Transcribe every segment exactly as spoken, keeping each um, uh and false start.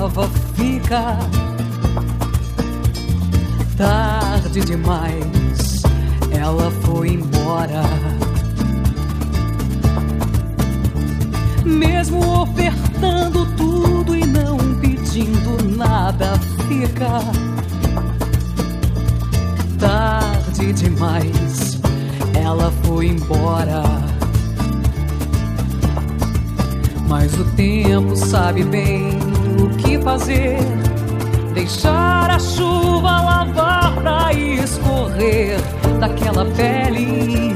nova fica. Tarde demais, ela foi embora. Mesmo ofertando tudo e não pedindo nada, fica. Tarde demais, ela foi embora. Mas o tempo sabe bem o que fazer. Deixar a chuva lavar pra escorrer daquela pele.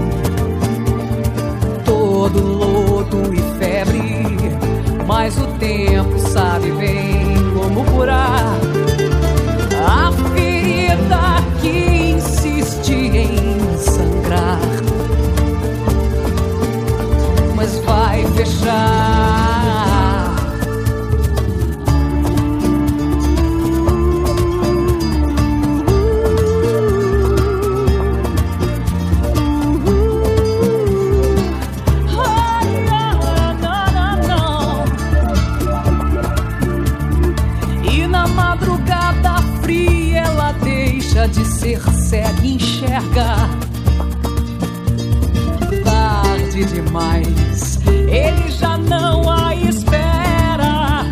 Todo lodo e febre. Mas o tempo sabe bem como curar a ferida que insiste em sangrar. Mas vai fechar. E na madrugada fria ela deixa de ser cega e enxerga. Tarde demais, ele já não a espera.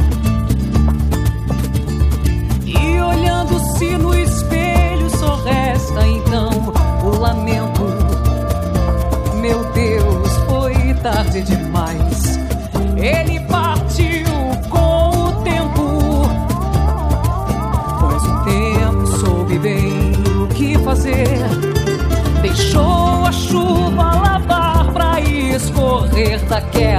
E olhando-se no espelho só resta então o lamento. Meu Deus, foi tarde demais. Ele partiu com o tempo. Pois o tempo soube bem o que fazer. Deixou a chuva lavar pra escorrer daquela